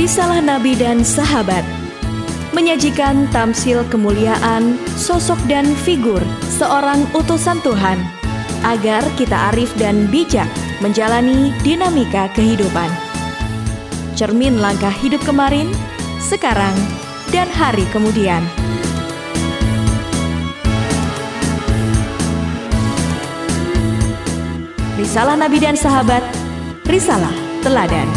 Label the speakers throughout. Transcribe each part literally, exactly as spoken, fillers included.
Speaker 1: Risalah Nabi dan Sahabat menyajikan tamsil kemuliaan, sosok dan figur seorang utusan Tuhan agar kita arif dan bijak menjalani dinamika kehidupan. Cermin langkah hidup kemarin, sekarang, dan hari kemudian. Risalah Nabi dan Sahabat, Risalah Teladan.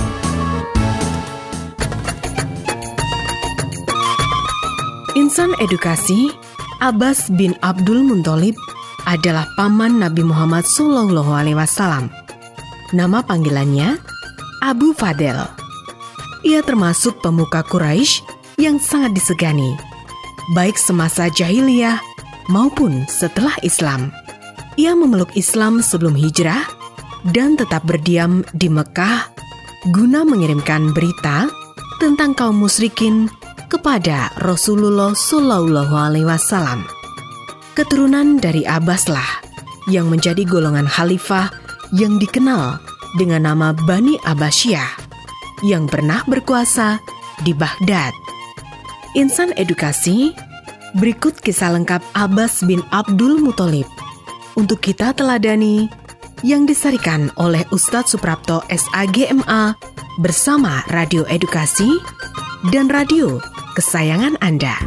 Speaker 2: Insan edukasi, Abbas bin Abdul Muthalib adalah paman Nabi Muhammad Shallallahu Alaihi Wasallam. Nama panggilannya Abu Fadel. Ia termasuk pemuka Quraisy yang sangat disegani, baik semasa jahiliyah maupun setelah Islam. Ia memeluk Islam sebelum hijrah dan tetap berdiam di Mekah guna mengirimkan berita tentang kaum musyrikin kepada Rasulullah Shallallahu Alaihi Wasallam. Keturunan dari Abbas lah yang menjadi golongan khalifah yang dikenal dengan nama Bani Abbasiyah yang pernah berkuasa di Baghdad. Insan edukasi, berikut kisah lengkap Abbas bin Abdul Muthalib untuk kita teladani yang disarikan oleh Ustadz Suprapto S A G M A bersama Radio Edukasi dan radio kesayangan Anda.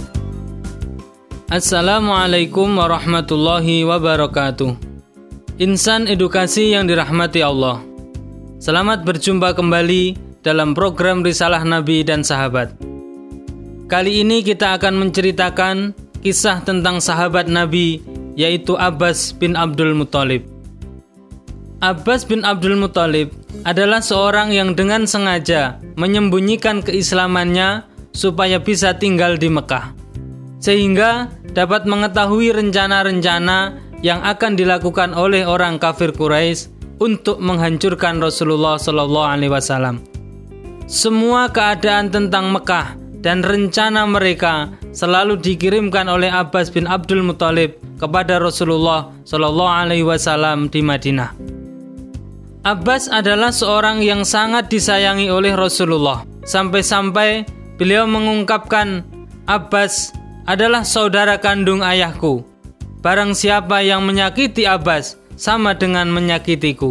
Speaker 3: Assalamualaikum warahmatullahi wabarakatuh. Insan edukasi yang dirahmati Allah, selamat berjumpa kembali dalam program Risalah Nabi dan Sahabat. Kali ini kita akan menceritakan kisah tentang sahabat Nabi, yaitu Abbas bin Abdul Muthalib. Abbas bin Abdul Muthalib adalah seorang yang dengan sengaja menyembunyikan keislamannya supaya bisa tinggal di Mekah, sehingga dapat mengetahui rencana-rencana yang akan dilakukan oleh orang kafir Quraisy untuk menghancurkan Rasulullah Shallallahu Alaihi Wasallam. Semua keadaan tentang Mekah dan rencana mereka selalu dikirimkan oleh Abbas bin Abdul Muthalib kepada Rasulullah Shallallahu Alaihi Wasallam di Madinah. Abbas adalah seorang yang sangat disayangi oleh Rasulullah, sampai-sampai beliau mengungkapkan, Abbas adalah saudara kandung ayahku. Barang siapa yang menyakiti Abbas sama dengan menyakitiku.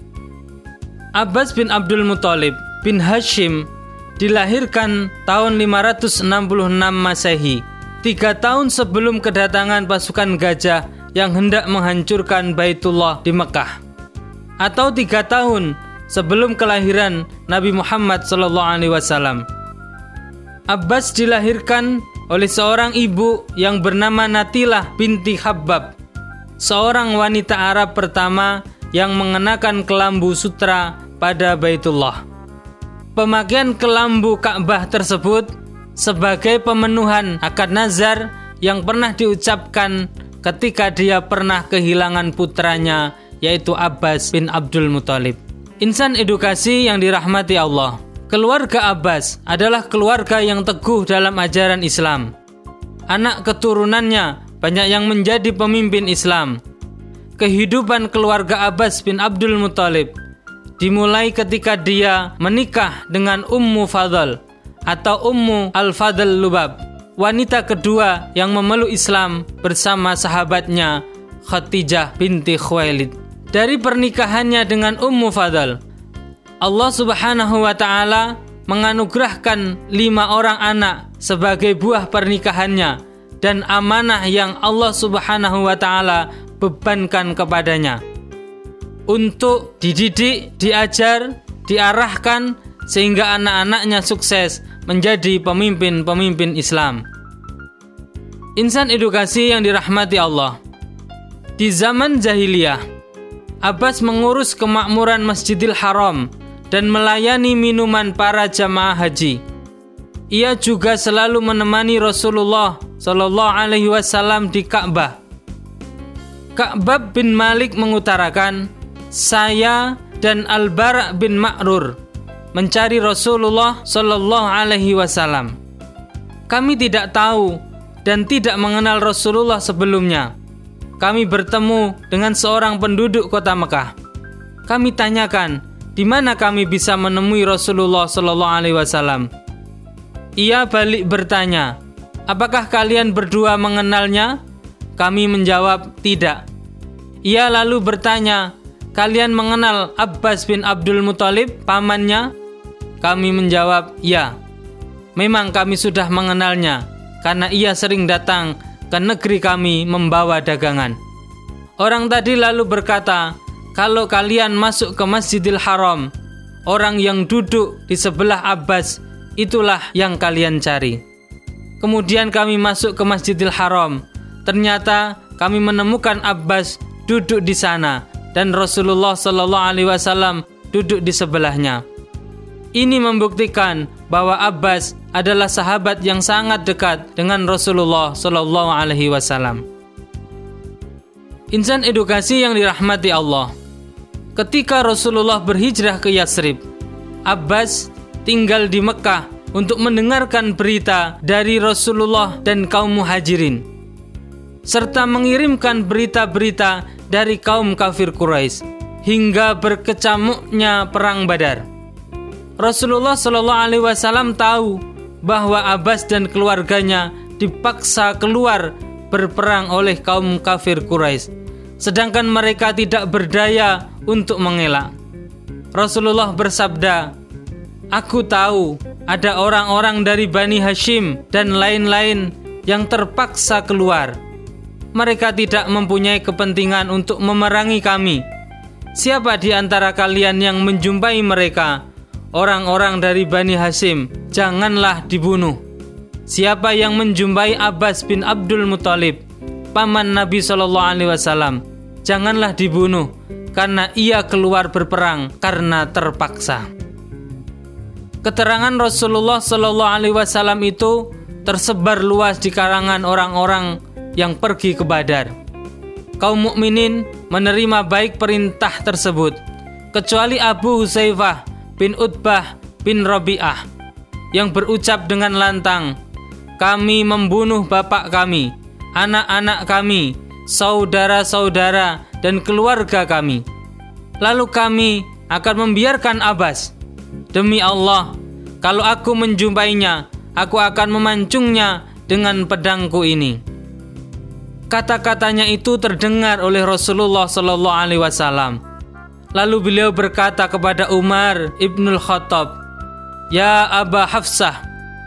Speaker 3: Abbas bin Abdul Muthalib bin Hashim dilahirkan tahun lima ratus enam puluh enam Masehi, tiga tahun sebelum kedatangan pasukan gajah yang hendak menghancurkan Baitullah di Mekah, atau tiga tahun sebelum kelahiran Nabi Muhammad Sallallahu Alaihi Wasallam. Abbas dilahirkan oleh seorang ibu yang bernama Natilah binti Khabbab, seorang wanita Arab pertama yang mengenakan kelambu sutra pada Baitullah. Pemakaian kelambu Ka'bah tersebut sebagai pemenuhan akad nazar yang pernah diucapkan ketika dia pernah kehilangan putranya, yaitu Abbas bin Abdul Muthalib. Insan edukasi yang dirahmati Allah, keluarga Abbas adalah keluarga yang teguh dalam ajaran Islam. Anak keturunannya banyak yang menjadi pemimpin Islam. Kehidupan keluarga Abbas bin Abdul Muthalib dimulai ketika dia menikah dengan Ummu Fadl atau Ummu Al-Fadl Lubab, wanita kedua yang memeluk Islam bersama sahabatnya Khadijah binti Khuwailid. Dari pernikahannya dengan Ummu Fadl, Allah Subhanahu wa Ta'ala menganugerahkan lima orang anak sebagai buah pernikahannya dan amanah yang Allah Subhanahu wa Ta'ala bebankan kepadanya untuk dididik, diajar, diarahkan sehingga anak-anaknya sukses menjadi pemimpin-pemimpin Islam. Insan edukasi yang dirahmati Allah, di zaman jahiliyah, Abbas mengurus kemakmuran Masjidil Haram dan melayani minuman para jamaah haji. Ia juga selalu menemani Rasulullah Shallallahu Alaihi Wasallam di Ka'bah. Ka'bab bin Malik mengutarakan, saya dan Al-Bara' bin Ma'rur mencari Rasulullah Shallallahu Alaihi Wasallam. Kami tidak tahu dan tidak mengenal Rasulullah sebelumnya. Kami bertemu dengan seorang penduduk kota Mekah. Kami tanyakan, di mana kami bisa menemui Rasulullah Shallallahu Alaihi Wasallam? Ia balik bertanya, apakah kalian berdua mengenalnya? Kami menjawab, tidak. Ia lalu bertanya, kalian mengenal Abbas bin Abdul Muthalib, pamannya? Kami menjawab, ya. Memang kami sudah mengenalnya, karena ia sering datang ke negeri kami membawa dagangan. Orang tadi lalu berkata, kalau kalian masuk ke Masjidil Haram, orang yang duduk di sebelah Abbas, itulah yang kalian cari. Kemudian kami masuk ke Masjidil Haram. Ternyata kami menemukan Abbas duduk di sana dan Rasulullah Shallallahu Alaihi Wasallam duduk di sebelahnya. Ini membuktikan bahwa Abbas adalah sahabat yang sangat dekat dengan Rasulullah Shallallahu Alaihi Wasallam. Insan edukasi yang dirahmati Allah. Ketika Rasulullah berhijrah ke Yatsrib, Abbas tinggal di Mekah untuk mendengarkan berita dari Rasulullah dan kaum muhajirin, serta mengirimkan berita-berita dari kaum kafir Quraisy hingga berkecamuknya perang Badar. Rasulullah Shallallahu Alaihi Wasallam tahu bahwa Abbas dan keluarganya dipaksa keluar berperang oleh kaum kafir Quraisy, sedangkan mereka tidak berdaya untuk mengelak. Rasulullah bersabda, aku tahu ada orang-orang dari Bani Hashim dan lain-lain yang terpaksa keluar. Mereka tidak mempunyai kepentingan untuk memerangi kami. Siapa di antara kalian yang menjumpai mereka, orang-orang dari Bani Hashim, janganlah dibunuh. Siapa yang menjumpai Abbas bin Abdul Muthalib, paman Nabi Shallallahu Alaihi Wasallam, janganlah dibunuh, karena ia keluar berperang karena terpaksa. Keterangan Rasulullah Shallallahu Alaihi Wasallam itu tersebar luas di kalangan orang-orang yang pergi ke Badar. Kaum mukminin menerima baik perintah tersebut, kecuali Abu Hudzaifah bin Utbah bin Rabi'ah yang berucap dengan lantang, kami membunuh bapak kami, anak-anak kami, saudara-saudara dan keluarga kami. Lalu kami akan membiarkan Abbas. Demi Allah, kalau aku menjumpainya, aku akan memancungnya dengan pedangku ini. Kata-katanya itu terdengar oleh Rasulullah Shallallahu Alaihi Wasallam. Lalu beliau berkata kepada Umar ibnul Khattab, ya Aba Hafsah,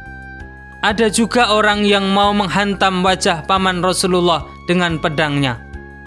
Speaker 3: ada juga orang yang mau menghantam wajah paman Rasulullah dengan pedangnya.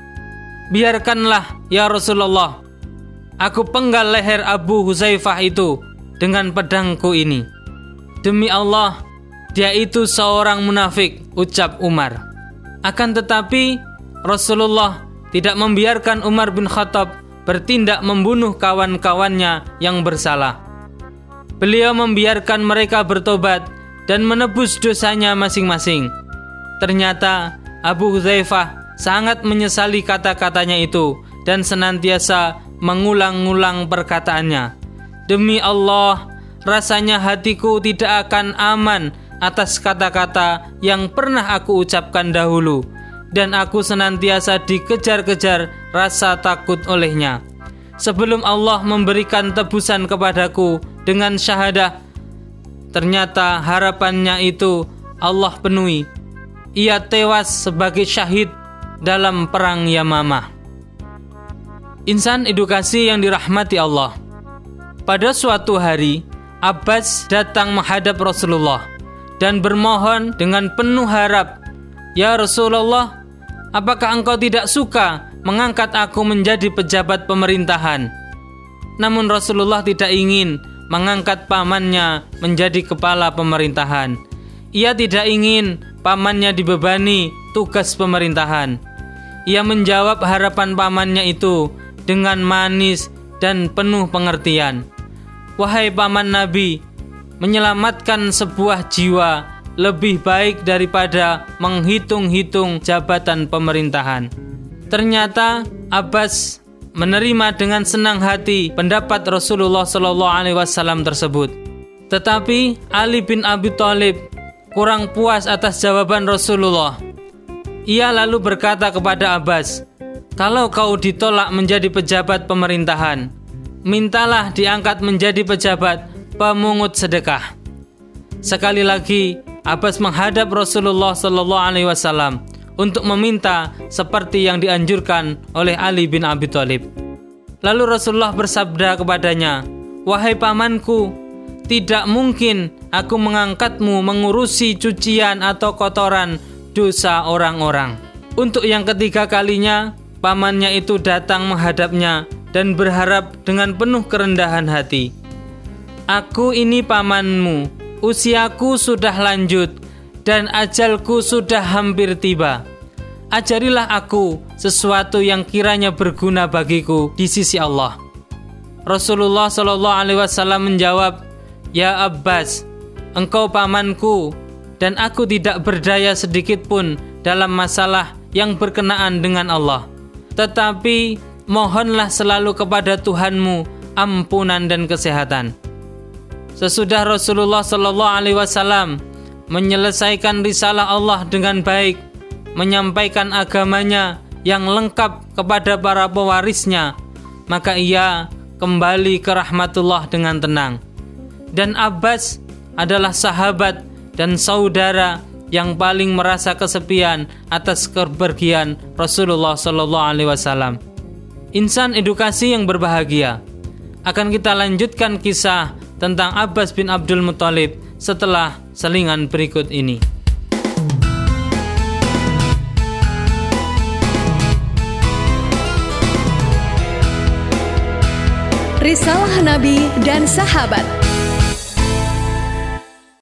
Speaker 3: Biarkanlah ya Rasulullah, aku penggal leher Abu Hudzaifah itu dengan pedangku ini. Demi Allah, dia itu seorang munafik, ucap Umar. Akan tetapi Rasulullah tidak membiarkan Umar bin Khattab bertindak membunuh kawan-kawannya yang bersalah. Beliau membiarkan mereka bertobat dan menebus dosanya masing-masing. Ternyata Abu Hudzaifah sangat menyesali kata-katanya itu dan senantiasa mengulang-ulang perkataannya. Demi Allah, rasanya hatiku tidak akan aman atas kata-kata yang pernah aku ucapkan dahulu, dan aku senantiasa dikejar-kejar rasa takut olehnya. Sebelum Allah memberikan tebusan kepadaku dengan syahadah, ternyata harapannya itu Allah penuhi. Ia tewas sebagai syahid dalam perang Yamamah. Insan edukasi yang dirahmati Allah. Pada suatu hari, Abbas datang menghadap Rasulullah dan bermohon dengan penuh harap, ya Rasulullah, apakah engkau tidak suka mengangkat aku menjadi pejabat pemerintahan? Namun Rasulullah tidak ingin mengangkat pamannya menjadi kepala pemerintahan. Ia tidak ingin pamannya dibebani tugas pemerintahan. Ia menjawab harapan pamannya itu dengan manis dan penuh pengertian. Wahai paman Nabi, menyelamatkan sebuah jiwa lebih baik daripada menghitung-hitung jabatan pemerintahan. Ternyata Abbas menerima dengan senang hati pendapat Rasulullah Shallallahu Alaihi Wasallam tersebut. Tetapi Ali bin Abi Thalib kurang puas atas jawaban Rasulullah. Ia lalu berkata kepada Abbas, kalau kau ditolak menjadi pejabat pemerintahan, mintalah diangkat menjadi pejabat pemungut sedekah. Sekali lagi, Abbas menghadap Rasulullah Sallallahu Alaihi Wasallam untuk meminta seperti yang dianjurkan oleh Ali bin Abi Thalib. Lalu Rasulullah bersabda kepadanya, "Wahai pamanku, tidak mungkin aku mengangkatmu mengurusi cucian atau kotoran dosa orang-orang." Untuk yang ketiga kalinya, pamannya itu datang menghadapnya dan berharap dengan penuh kerendahan hati, "Aku ini pamanmu, usiaku sudah lanjut dan ajalku sudah hampir tiba. Ajarilah aku sesuatu yang kiranya berguna bagiku di sisi Allah." Rasulullah Shallallahu Alaihi Wasallam menjawab, "Ya Abbas, engkau pamanku dan aku tidak berdaya sedikit pun dalam masalah yang berkenaan dengan Allah. Tetapi mohonlah selalu kepada Tuhanmu ampunan dan kesehatan." Sesudah Rasulullah Shallallahu Alaihi Wasallam menyelesaikan risalah Allah dengan baik, menyampaikan agamanya yang lengkap kepada para pewarisnya, maka ia kembali ke rahmatullah dengan tenang. Dan Abbas adalah sahabat dan saudara yang paling merasa kesepian atas kepergian Rasulullah Shallallahu Alaihi Wasallam. Insan edukasi yang berbahagia, akan kita lanjutkan kisah tentang Abbas bin Abdul Muthalib setelah selingan berikut ini.
Speaker 1: Risalah Nabi dan Sahabat,